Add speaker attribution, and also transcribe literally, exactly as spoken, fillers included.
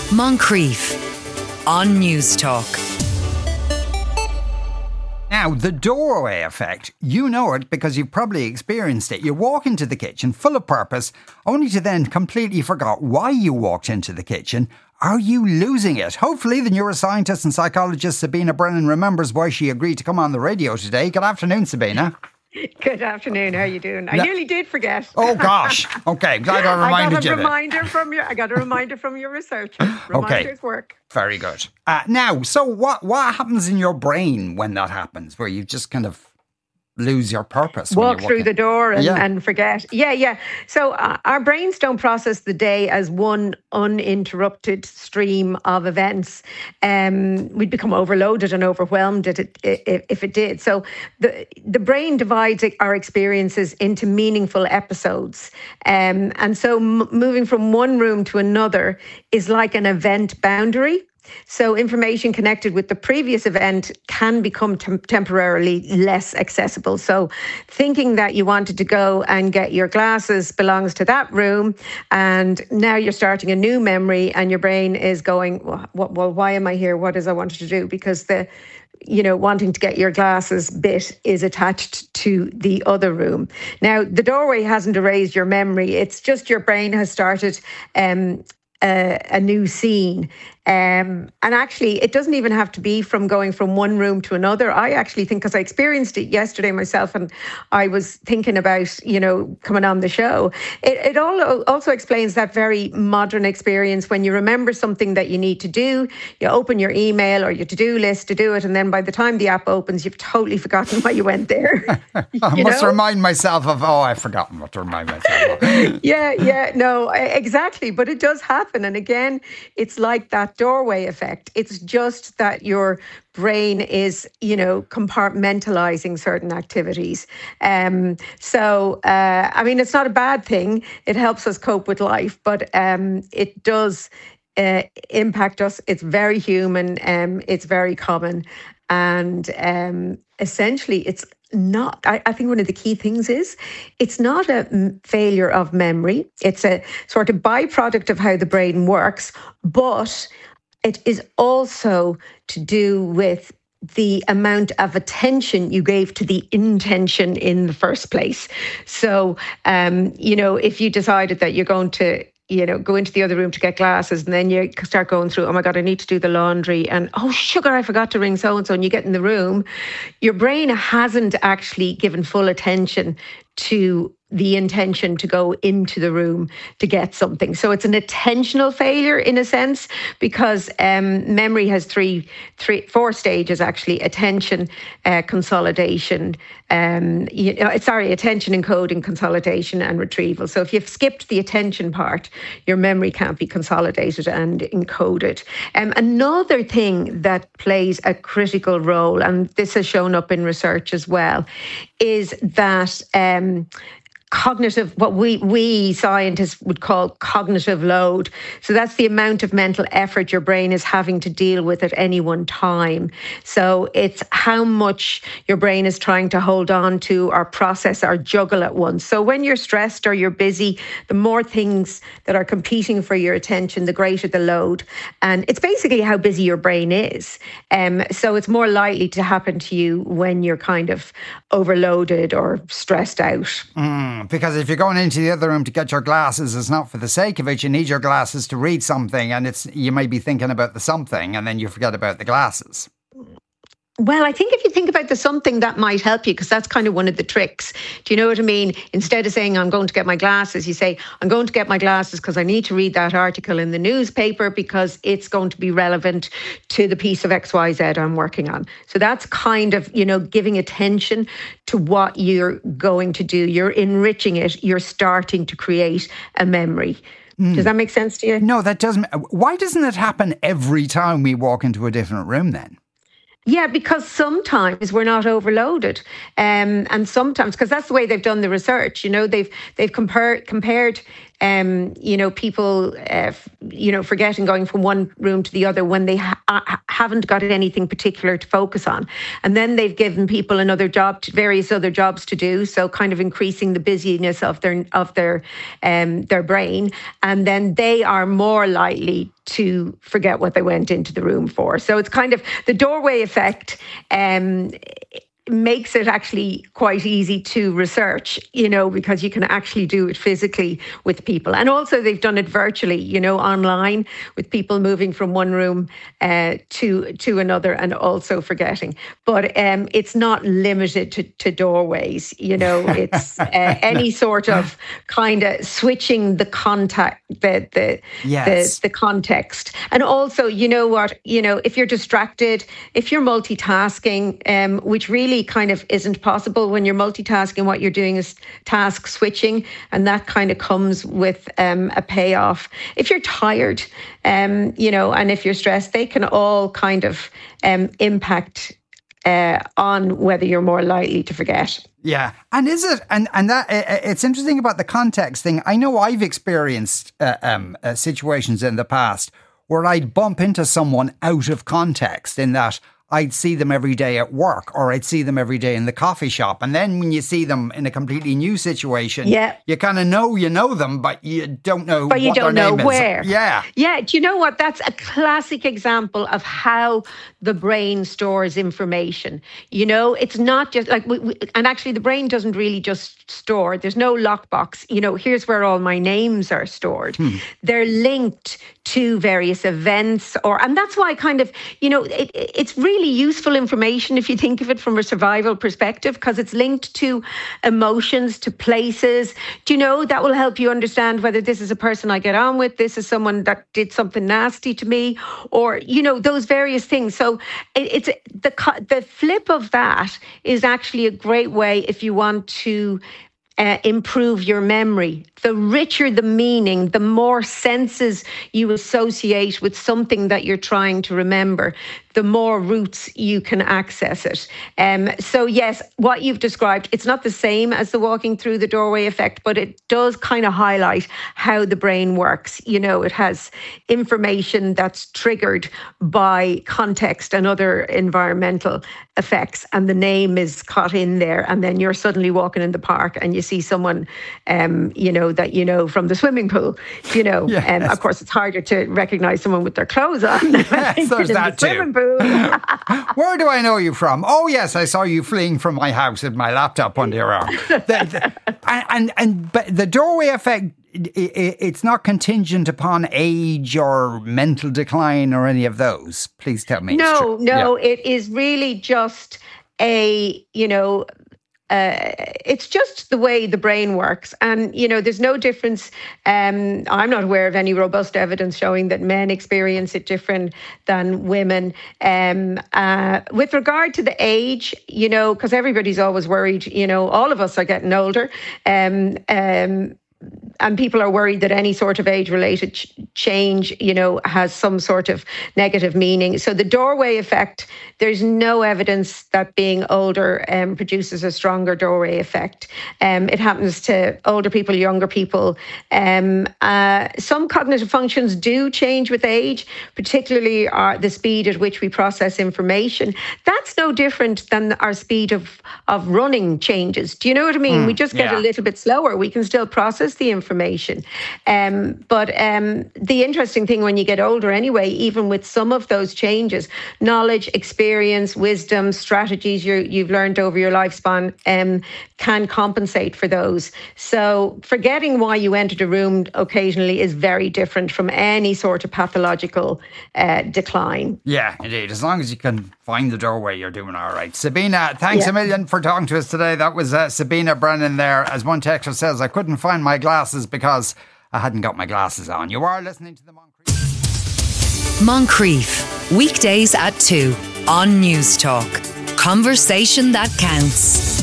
Speaker 1: Moncrief on News Talk.
Speaker 2: Now, the doorway effect, you know it because you've probably experienced it. You walk into the kitchen full of purpose, only to then completely forget why you walked into the kitchen. Are you losing it? Hopefully the neuroscientist and psychologist Sabina Brennan remembers why she agreed to come on the radio today. Good afternoon, Sabina.
Speaker 3: Good afternoon. How are you doing? I
Speaker 2: no.
Speaker 3: nearly did forget.
Speaker 2: Oh gosh. Okay, glad I reminded you.
Speaker 3: I got a reminder
Speaker 2: that.
Speaker 3: from your. I got a reminder from your researcher. Reminders
Speaker 2: okay.
Speaker 3: work.
Speaker 2: Very good. Uh, now, so what what happens in your brain when that happens, where you just kind of lose your purpose?
Speaker 3: Walk through the door and,
Speaker 2: yeah.
Speaker 3: and forget. Yeah, yeah. So uh, our brains don't process the day as one uninterrupted stream of events. Um, we'd become overloaded and overwhelmed if it, if it did. So the the brain divides our experiences into meaningful episodes. Um, and so m- moving from one room to another is like an event boundary. So information connected with the previous event can become tem- temporarily less accessible. So thinking that you wanted to go and get your glasses belongs to that room, and now you're starting a new memory and your brain is going, well, what, well why am I here? What is I wanted to do? Because the you know, wanting to get your glasses bit is attached to the other room. Now, the doorway hasn't erased your memory. It's just your brain has started um, a, a new scene. Um, and actually, it doesn't even have to be from going from one room to another. I actually think, because I experienced it yesterday myself, and I was thinking about, you know, coming on the show. It, it all also explains that very modern experience when you remember something that you need to do, you open your email or your to-do list to do it, and then by the time the app opens, you've totally forgotten why you went there.
Speaker 2: I
Speaker 3: you
Speaker 2: must
Speaker 3: know?
Speaker 2: remind myself of, oh, I've forgotten what to remind myself of.
Speaker 3: yeah, yeah, no, exactly. But it does happen. And again, it's like that doorway effect. It's just that your brain is, you know, compartmentalizing certain activities. Um, so, uh, I mean, it's not a bad thing. It helps us cope with life, but um, it does uh, impact us. It's very human. Um, it's very common. And um, essentially, it's not, I, I think one of the key things is it's not a m- failure of memory. It's a sort of byproduct of how the brain works, but it is also to do with the amount of attention you gave to the intention in the first place. So, um, you know, if you decided that you're going to, you know, go into the other room to get glasses, and then you start going through, oh my God, I need to do the laundry, and oh, sugar, I forgot to ring so-and-so, and you get in the room, your brain hasn't actually given full attention to the intention to go into the room to get something. So it's an attentional failure in a sense, because um, memory has three, three, four stages actually: attention, uh, consolidation, um, you know, sorry, attention, encoding, consolidation, and retrieval. So if you've skipped the attention part, your memory can't be consolidated and encoded. Um, another thing that plays a critical role, and this has shown up in research as well, is that um, cognitive, what we we scientists would call cognitive load. So that's the amount of mental effort your brain is having to deal with at any one time. So it's how much your brain is trying to hold on to or process or juggle at once. So when you're stressed or you're busy, the more things that are competing for your attention, the greater the load. And it's basically how busy your brain is. Um, so it's more likely to happen to you when you're kind of overloaded or stressed out.
Speaker 2: Mm, because if you're going into the other room to get your glasses, it's not for the sake of it. You need your glasses to read something, and it's you may be thinking about the something, and then you forget about the glasses.
Speaker 3: Well, I think if you think about the something, that might help you, because that's kind of one of the tricks. Do you know what I mean? Instead of saying, I'm going to get my glasses, you say, I'm going to get my glasses because I need to read that article in the newspaper because it's going to be relevant to the piece of X Y Z I'm working on. So that's kind of, you know, giving attention to what you're going to do. You're enriching it. You're starting to create a memory. Mm. Does that make sense to you?
Speaker 2: No, that doesn't. Why doesn't it happen every time we walk into a different room then?
Speaker 3: Yeah, because sometimes we're not overloaded, um, and sometimes, because that's the way they've done the research. You know, they've they've compared compared, um, you know, people, uh, f- you know, forgetting going from one room to the other when they ha- ha- haven't got anything particular to focus on, and then they've given people another job, to, various other jobs to do. So kind of increasing the busyness of their of their um, their brain, and then they are more likely to forget what they went into the room for. So it's kind of the doorway effect. Um, makes it actually quite easy to research, you know, because you can actually do it physically with people. And also they've done it virtually, you know, online with people moving from one room uh, to to another and also forgetting. But um, it's not limited to, to doorways, you know, it's uh, any sort of kind of switching the contact, the the,
Speaker 2: yes.
Speaker 3: the the context. And also, you know what, you know, if you're distracted, if you're multitasking, um, which really kind of isn't possible when you're multitasking. What you're doing is task switching, and that kind of comes with um, a payoff. If you're tired, um, you know, and if you're stressed, they can all kind of um, impact uh, on whether you're more likely to forget.
Speaker 2: Yeah, and is it? And and that it's interesting about the context thing. I know I've experienced uh, um, uh, situations in the past where I'd bump into someone out of context, in that I'd see them every day at work, or I'd see them every day in the coffee shop. And then when you see them in a completely new situation,
Speaker 3: yeah.
Speaker 2: you kind of know you know them, but you don't know
Speaker 3: but you
Speaker 2: what
Speaker 3: don't
Speaker 2: their
Speaker 3: know
Speaker 2: name
Speaker 3: where.
Speaker 2: is. Yeah.
Speaker 3: Yeah. Do you know what? That's a classic example of how the brain stores information. You know, it's not just like, we, we, and actually the brain doesn't really just store. There's no lockbox. You know, here's where all my names are stored. Hmm. They're linked to various events, or, and that's why kind of, you know, it, it's really useful information if you think of it from a survival perspective, because it's linked to emotions, to places. Do you know, that will help you understand whether this is a person I get on with, this is someone that did something nasty to me, or, you know, those various things. So it, it's the the flip of that is actually a great way if you want to Uh, improve your memory. The richer the meaning, the more senses you associate with something that you're trying to remember, the more routes you can access it. Um, so yes, what you've described, it's not the same as the walking through the doorway effect, but it does kind of highlight how the brain works. You know, it has information that's triggered by context and other environmental effects, and the name is caught in there, and then you're suddenly walking in the park and you see someone, um, you know, that you know from the swimming pool, you know.
Speaker 2: Yes.
Speaker 3: And of course, it's harder to recognise someone with their clothes on.
Speaker 2: Yes, there's that
Speaker 3: the
Speaker 2: too.
Speaker 3: Pool.
Speaker 2: Where do I know you from? Oh, yes, I saw you fleeing from my house with my laptop under your arm. the, the, and, and, and but the doorway effect, it, it's not contingent upon age or mental decline or any of those. Please tell me.
Speaker 3: No, no,
Speaker 2: yeah.
Speaker 3: It is really just a, you know, Uh, it's just the way the brain works. And, you know, there's no difference. Um, I'm not aware of any robust evidence showing that men experience it different than women. Um, uh, with regard to the age, you know, because everybody's always worried, you know, all of us are getting older. Um, um, And people are worried that any sort of age-related ch- change, you know, has some sort of negative meaning. So the doorway effect, there's no evidence that being older um, produces a stronger doorway effect. Um, it happens to older people, younger people. Um, uh, some cognitive functions do change with age, particularly our, the speed at which we process information. That's no different than our speed of, of running changes. Do you know what I mean? Mm, we just get
Speaker 2: yeah.
Speaker 3: a little bit slower. We can still process the information. Um, but um, the interesting thing when you get older anyway, even with some of those changes, knowledge, experience, wisdom, strategies you, you've learned over your lifespan um, can compensate for those. So forgetting why you entered a room occasionally is very different from any sort of pathological uh, decline.
Speaker 2: Yeah, indeed. As long as you can find the doorway, you're doing all right. Sabina, thanks yeah. a million for talking to us today. That was uh, Sabina Brennan there. As one texter says, I couldn't find my glasses because I hadn't got my glasses on. You are listening to the Moncrief.
Speaker 1: Moncrief, weekdays at two on News Talk. Conversation that counts.